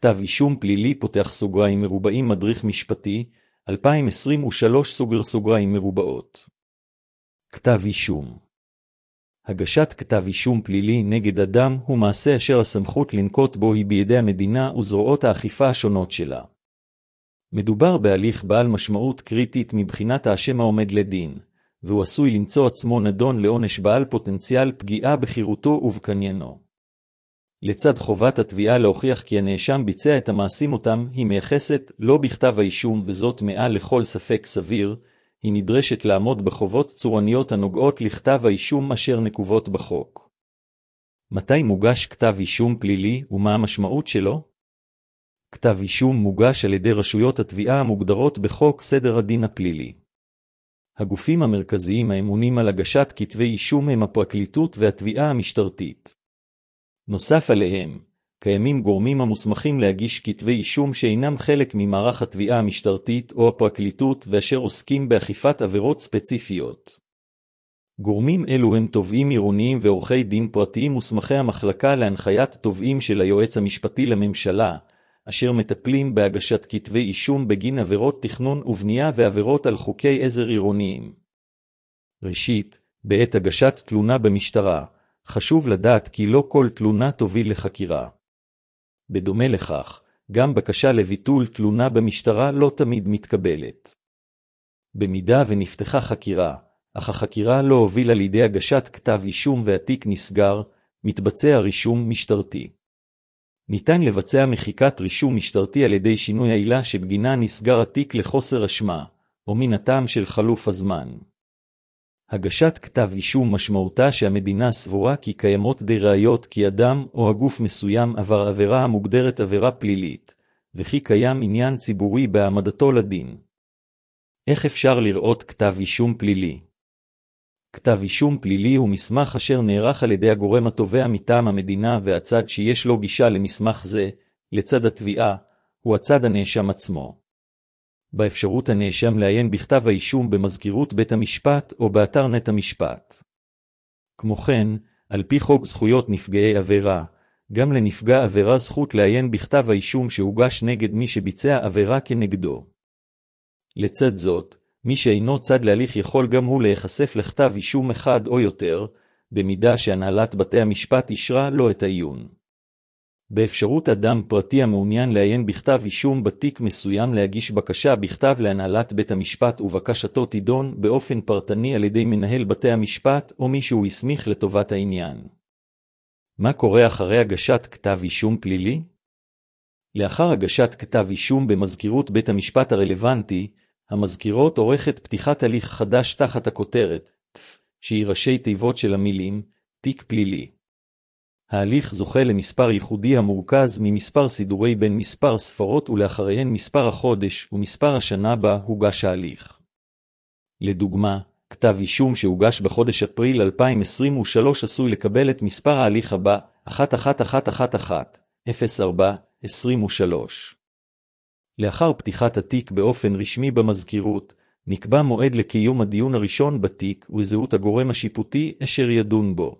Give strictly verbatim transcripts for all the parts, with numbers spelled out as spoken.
כתב אישום פלילי פותח סוגריים מרובעים מדריך משפטי, אלפיים עשרים ושלוש סוגר סוגריים מרובעות. כתב אישום. הגשת כתב אישום פלילי נגד אדם הוא מעשה אשר הסמכות לנקוט בו היא בידי המדינה וזרועות האכיפה השונות שלה. מדובר בהליך בעל משמעות קריטית מבחינת האשם העומד לדין, והוא עשוי למצוא עצמו נדון לעונש בעל פוטנציאל פגיעה בחירותו ובקניינו. לצד חובת התביעה להוכיח כי הנאשם ביצע את המעשים אותם היא מייחסת לא בכתב האישום וזאת מעל לכל ספק סביר, היא נדרשת לעמוד בחובות צורניות הנוגעות לכתב האישום אשר נקובות בחוק. מתי מוגש כתב אישום פלילי ומה המשמעות שלו? כתב אישום מוגש על ידי רשויות התביעה המוגדרות בחוק סדר הדין הפלילי. הגופים המרכזיים האמונים על הגשת כתבי אישום הם הפרקליטות והתביעה המשטרתית. נוסף עליהם, קיימים גורמים המוסמכים להגיש כתבי אישום שאינם חלק ממערך התביעה המשטרתית או הפרקליטות ואשר עוסקים באכיפת עבירות ספציפיות. גורמים אלו הם תובעים עירוניים ועורכי דין פרטיים מוסמכי המחלקה להנחיית תובעים של היועץ המשפטי לממשלה, אשר מטפלים בהגשת כתבי אישום בגין עבירות תכנון ובנייה ועבירות על חוקי עזר עירוניים. ראשית, בעת הגשת תלונה במשטרה, חשוב לדעת כי לא כל תלונה תוביל לחקירה. בדומה לכך, גם בקשה לביטול תלונה במשטרה לא תמיד מתקבלת. במידה ונפתחה חקירה, אך החקירה לא הובילה לידי הגשת כתב אישום והתיק נסגר, מתבצע רישום משטרתי. ניתן לבצע מחיקת רישום משטרתי על ידי שינוי העילה שבגינה נסגר התיק לחוסר אשמה, או מן הטעם של חלוף הזמן. הגשת כתב אישום משמעותה שהמדינה סבורה כי קיימות די ראיות כי אדם או הגוף מסוים עבר עבירה המוגדרת עבירה פלילית, וכי קיים עניין ציבורי בהעמדתו לדין. איך אפשר לראות כתב אישום פלילי? כתב אישום פלילי הוא מסמך אשר נערך על ידי הגורם התובע מטעם המדינה והצד שיש לו גישה למסמך זה, לצד התביעה, הוא הצד הנאשם עצמו. באפשרות הנאשם לעיין בכתב האישום במזכירות בית המשפט או באתר נט המשפט. כמו כן, על פי חוק זכויות נפגעי עבירה, גם לנפגע עבירה זכות לעיין בכתב האישום שהוגש נגד מי שביצע עבירה כנגדו. לצד זאת, מי שאינו צד להליך יכול גם הוא להיחשף לכתב אישום אחד או יותר, במידה שהנהלת בתי המשפט אישרה לו את העיון. באפשרות אדם פרטי המעוניין לעיין בכתב אישום בתיק מסוים להגיש בקשה בכתב להנהלת בית המשפט ובקשתו תידון באופן פרטני על ידי מנהל בתי המשפט או מי שהוא הסמיך לטובת העניין. מה קורה אחרי הגשת כתב אישום פלילי? לאחר הגשת כתב אישום במזכירות בית המשפט הרלוונטי, המזכירות עורכת פתיחת הליך חדש תחת הכותרת, שהיא ראשי תיבות של המילים, תיק פלילי. ההליך זוכה למספר ייחודי המורכז ממספר סידורי בין מספר ספרות ולאחריהן מספר החודש ומספר השנה בה הוגש ההליך. לדוגמה, כתב אישום שהוגש בחודש אפריל אלפיים עשרים ושלוש עשוי לקבל את מספר ההליך הבא, אחת אחת אחת אחת אחת אפס ארבע עשרים ושלוש. לאחר פתיחת התיק באופן רשמי במזכירות, נקבע מועד לקיום הדיון הראשון בתיק וזהות הגורם השיפוטי אשר ידון בו.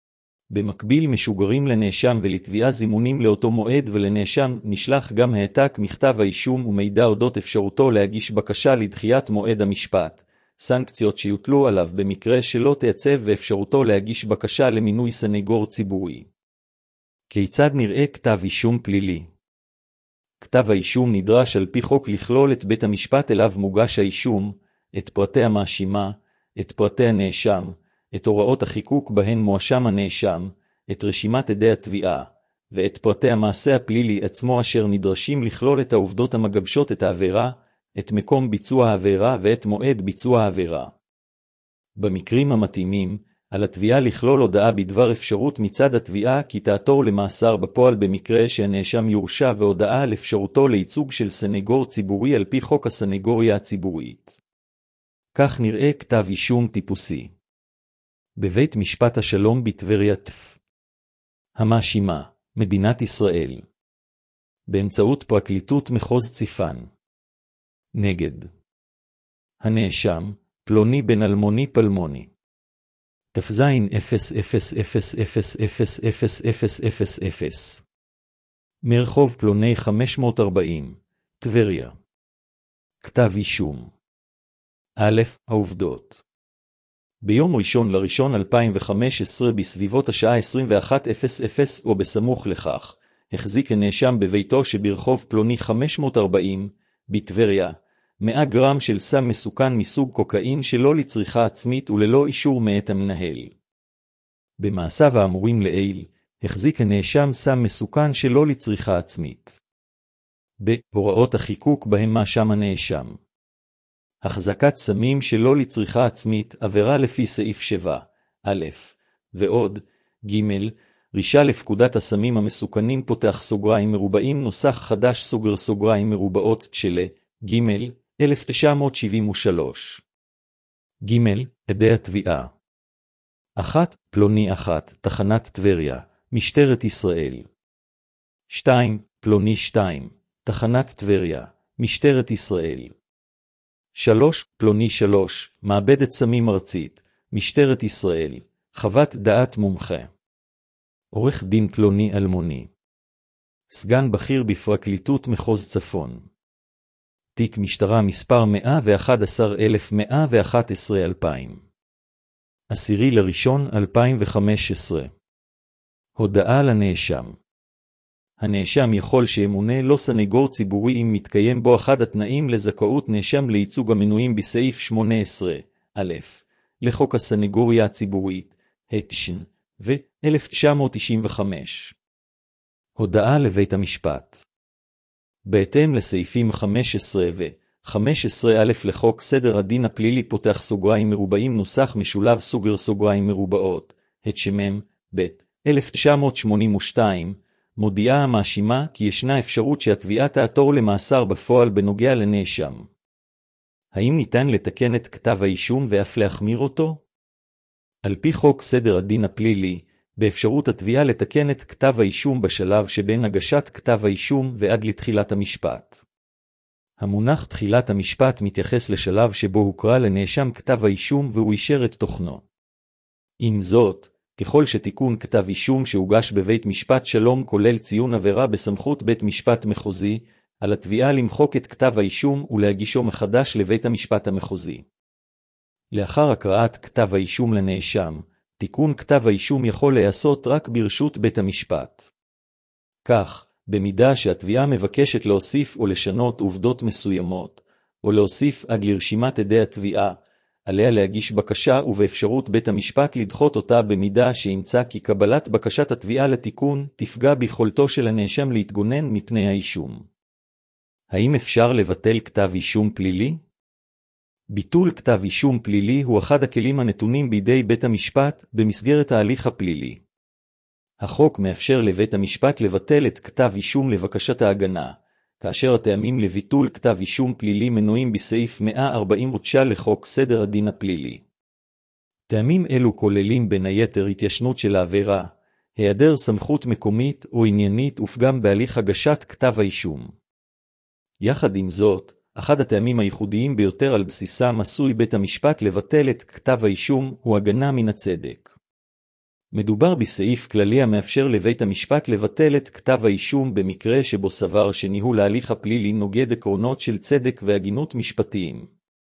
במקביל משוגרים לנאשם ולתביעה זימונים לאותו מועד ולנאשם נשלח גם העתק מכתב האישום ומידע אודות אפשרותו להגיש בקשה לדחיית מועד המשפט, סנקציות שיוטלו עליו במקרה שלא תייצב ואפשרותו להגיש בקשה למינוי סנגור ציבורי. כיצד נראה כתב אישום פלילי? כתב האישום נדרש על פי חוק לכלול את בית המשפט אליו מוגש האישום, את פרטי המאשימה, את פרטי הנאשם, את הוראות החיקוק בהן מואשם הנאשם, את רשימת עדי התביעה, ואת פרטי המעשה הפלילי עצמו אשר נדרשים לכלול את העובדות המגבשות את העבירה, את מקום ביצוע העבירה ואת מועד ביצוע העבירה. במקרים המתאימים, על התביעה לכלול הודעה בדבר אפשרות מצד התביעה כי תעתור למאסר בפועל במקרה שהנאשם יורשע והודעה על אפשרותו לייצוג של סנגור ציבורי על פי חוק הסנגוריה הציבורית. כך נראה כתב אישום טיפוסי. בבית משפט השלום בטבריה תף. המאשימה, מדינת ישראל. באמצעות פרקליטות מחוז ציפן. נגד. הנאשם, פלוני בן אלמוני פלמוני. תפזין אפס אפס אפס אפס אפס אפס אפס אפס אפס. מרחוב פלוני חמש מאות ארבעים, טבריה. כתב אישום. א', העובדות. ביום ראשון לראשון אלפיים וחמש עשרה בסביבות השעה עשרים ואחת אפס אפס או בסמוך לכך, החזיק הנאשם בביתו שברחוב פלוני חמש מאות ארבעים, בטבריה, מאה גרם של סם מסוכן מסוג קוקאין שלא לצריכה עצמית וללא אישור מאת המנהל. במעשיו האמורים לעיל, החזיק הנאשם סם מסוכן שלא לצריכה עצמית. בהוראות החיקוק בהם מאשם הנאשם. החזקת סמים שלא לצריכה עצמית, עבירה לפי סעיף שבע, א', ועוד, ג', רישה לפקודת הסמים המסוכנים פותח סוגריים מרובעים נוסח חדש סוגר סוגריים מרובעות צ'לה, ג', אלף תשע מאות שבעים ושלוש. ג', עדי התביעה. אחת, פלוני אחת, תחנת טבריה, משטרת ישראל. שתיים, פלוני שתיים, תחנת טבריה, משטרת ישראל. שלוש, פלוני שלוש, מעבדת סמים ארצית, משטרת ישראל, חוות דעת מומחה. עורך דין פלוני אלמוני. סגן בכיר בפרקליטות מחוז צפון. תיק משטרה מספר מאה ואחת עשר אלף מאה ואחת עשרה אלפיים. עשירי לראשון אלפיים וחמש עשרה. הודעה לנאשם. הנאשם יכול שימונה לו סניגור ציבורי אם מתקיים בו אחד התנאים לזכאות נאשם לייצוג המנויים בסעיף שמונה עשרה, א', לחוק הסניגוריה הציבורית, התש"ן, ו-אלף תשע מאות תשעים וחמש. הודעה לבית המשפט. בהתאם לסעיפים חמש עשרה ו-חמש עשרה א' לחוק סדר הדין הפלילי פותח סוגריים מרובעים נוסח משולב סוגר סוגריים מרובעות, התש"ם, ב', אלף תשע מאות שמונים ושתיים, מודיעה המאשימה כי ישנה אפשרות שהתביעה תעתור למאסר בפועל בנוגע לנאשם. האם ניתן לתקן את כתב האישום ואף להחמיר אותו? על פי חוק סדר הדין הפלילי, באפשרות התביעה לתקן את כתב האישום בשלב שבין הגשת כתב האישום ועד לתחילת המשפט. המונח תחילת המשפט מתייחס לשלב שבו הוקרא לנאשם כתב האישום והוא אישר את תוכנו. עם זאת, ככל שתיקון כתב אישום שהוגש בבית משפט שלום כולל ציון עבירה בסמכות בית משפט מחוזי, על התביעה למחוק את כתב האישום ולהגישו מחדש לבית המשפט המחוזי. לאחר הקראת כתב האישום לנאשם, תיקון כתב האישום יכול להיעשות רק ברשות בית המשפט. כך, במידה שהתביעה מבקשת להוסיף או לשנות עובדות מסוימות, או להוסיף עד לרשימת עדי התביעה, עליה להגיש בקשה ובאפשרות בית המשפט לדחות אותה במידה שימצא כי קבלת בקשת התביעה לתיקון תפגע ביכולתו של הנאשם להתגונן מפני האישום. האם אפשר לבטל כתב אישום פלילי? ביטול כתב אישום פלילי הוא אחד הכלים הנתונים בידי בית המשפט במסגרת ההליך הפלילי. החוק מאפשר לבית המשפט לבטל את כתב אישום לבקשת ההגנה, כאשר הטעמים לביטול כתב אישום פלילי מנויים בסעיף מאה ארבעים ותשע לחוק סדר הדין הפלילי. טעמים אלו כוללים בין היתר התיישנות של העבירה, היעדר סמכות מקומית או עניינית ופגם בהליך הגשת כתב האישום. יחד עם זאת, אחד הטעמים הייחודיים ביותר על בסיסם עשוי בית המשפט לבטל את כתב האישום הוא הגנה מן הצדק. מדובר בסעיף כללי המאפשר לבית המשפט לבטל את כתב האישום במקרה שבו סבר שניהול ההליך הפלילי נוגד עקרונות של צדק והגינות משפטיים.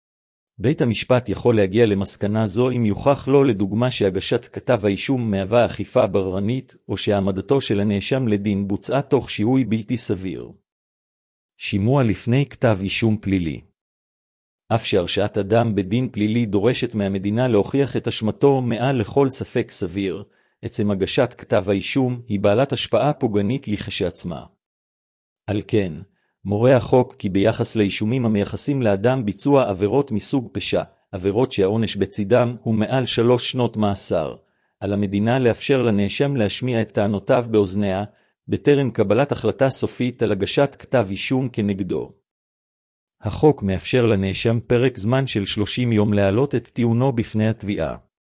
בית המשפט יכול להגיע למסקנה זו אם יוכח לו לדוגמה שהגשת כתב האישום מהווה אכיפה בררנית או שהעמדתו של הנאשם לדין בוצעה תוך שיהוי בלתי סביר. שימוע לפני כתב אישום פלילי. אף שהרשעת אדם בדין פלילי דורשת מהמדינה להוכיח את אשמתו מעל לכל ספק סביר, עצם הגשת כתב האישום היא בעלת השפעה פוגענית לכשעצמה. על כן, מורה החוק כי ביחס לאישומים המייחסים לאדם ביצוע עבירות מסוג פשע, עבירות שהעונש בצידם הוא מעל שלוש שנות מאסר, על המדינה לאפשר לנאשם להשמיע את טענותיו באוזניה, בטרם קבלת החלטה סופית על הגשת כתב אישום כנגדו. החוק מאפשר לנאשם פרק זמן של שלושים יום להעלות את טיעונו בפני התביעה.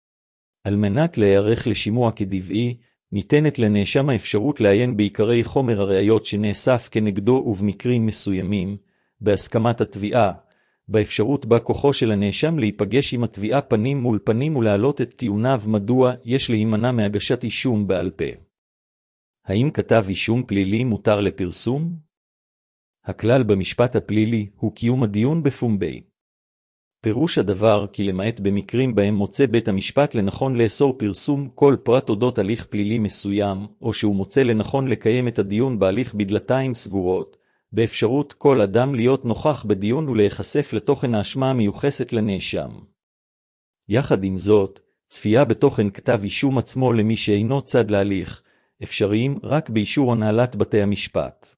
על מנת להיערך לשימוע כדבעי, ניתנת לנאשם האפשרות לעיין בעיקרי חומר הראיות שנאסף כנגדו ובמקרים מסוימים, בהסכמת התביעה, באפשרות בה כוחו של הנאשם להיפגש עם התביעה פנים מול פנים ולהעלות את טיעוניו מדוע יש להימנע מהגשת אישום בעל פה. האם כתב אישום פלילי מותר לפרסום? הכלל במשפט הפלילי הוא קיום הדיון בפומבי. פירוש הדבר כי למעט במקרים בהם מוצא בית המשפט לנכון לאסור פרסום כל פרט אודות הליך פלילי מסוים, או שהוא מוצא לנכון לקיים את הדיון בהליך בדלתיים סגורות, באפשרות כל אדם להיות נוכח בדיון ולהיחשף לתוכן האשמה המיוחסת לנאשם. יחד עם זאת, צפייה בתוכן כתב אישום עצמו למי שאינו צד להליך, אפשריים רק באישור הנהלת בתי המשפט.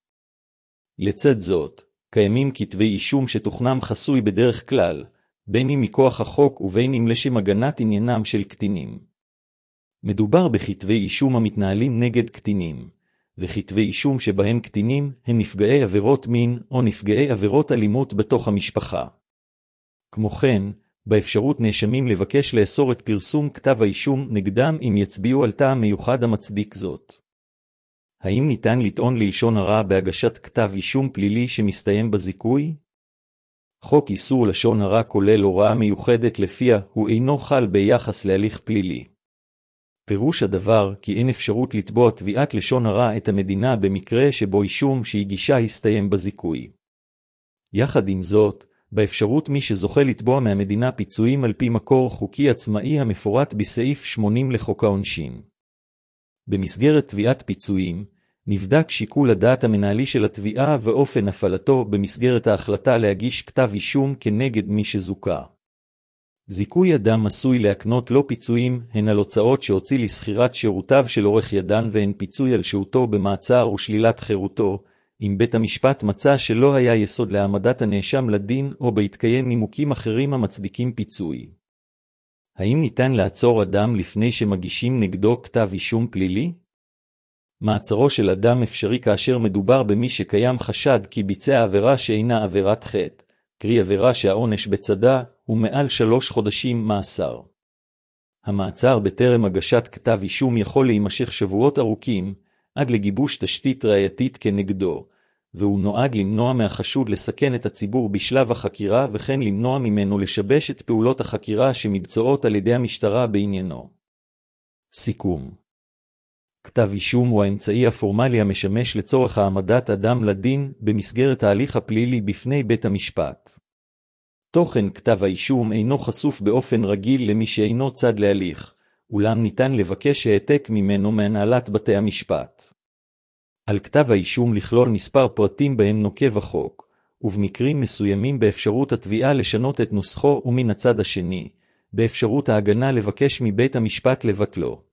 לצד זאת, קיימים כתבי אישום שתוכנם חסוי בדרך כלל, בין אם מכוח החוק ובין אם לשם הגנת עניינם של קטינים. מדובר בכתבי אישום המתנהלים נגד קטינים, וכתבי אישום שבהם קטינים הם נפגעי עבירות מין או נפגעי עבירות אלימות בתוך המשפחה. כמו כן, באפשרות נאשמים לבקש לאסור את פרסום כתב האישום נגדם אם יצביעו על טעם מיוחד המצדיק זאת. האם ניתן לטעון ללשון הרע בהגשת כתב אישום פלילי שמסתיים בזיכוי? חוק איסור לשון הרע כולל הוראה מיוחדת לפיה הוא אינו חל ביחס להליך פלילי. פירוש הדבר כי אין אפשרות לתבוע תביעת לשון הרע את המדינה במקרה שבו אישום שהגישה הסתיים בזיכוי. יחד עם זאת, באפשרות מי שזוכה לתבוע מהמדינה פיצויים על פי מקור חוקי עצמאי המפורט בסעיף שמונים לחוק העונשין. במסגרת תביעת פיצויים, נבדק שיקול הדעת המנהלי של התביעה ואופן הפעלתו במסגרת ההחלטה להגיש כתב אישום כנגד מי שזוכה. זיכוי אדם עשוי להקנות לו פיצויים הן על הוצאות שהוציא לסחירת שירותיו של עורך ידן והן פיצוי על שהותו במעצר ושלילת חירותו, אם בית המשפט מצא שלא היה יסוד להעמדת הנאשם לדין או בהתקיים נימוקים אחרים המצדיקים פיצוי. האם ניתן לעצור אדם לפני שמגישים נגדו כתב אישום פלילי? מעצרו של אדם אפשרי כאשר מדובר במי שקיים חשד כי ביצע עבירה שאינה עבירת חטא, קרי עבירה שהעונש בצדה הוא מעל שלוש חודשים מאסר. המעצר בטרם הגשת כתב אישום יכול להימשך שבועות ארוכים, עד לגיבוש תשתית ראייתית כנגדו, והוא נועד למנוע מהחשוד לסכן את הציבור בשלב החקירה וכן למנוע ממנו לשבש את פעולות החקירה שמבצעות על ידי המשטרה בעניינו. סיכום. כתב אישום הוא האמצעי הפורמלי המשמש לצורך העמדת אדם לדין במסגרת ההליך הפלילי בפני בית המשפט. תוכן כתב האישום אינו חשוף באופן רגיל למי שאינו צד להליך, אולם ניתן לבקש העתק ממנו מהנהלת בתי המשפט. על כתב האישום לכלול מספר פרטים בהם נוקב החוק, ובמקרים מסוימים באפשרות התביעה לשנות את נוסחו ומן הצד השני, באפשרות ההגנה לבקש מבית המשפט לבטלו.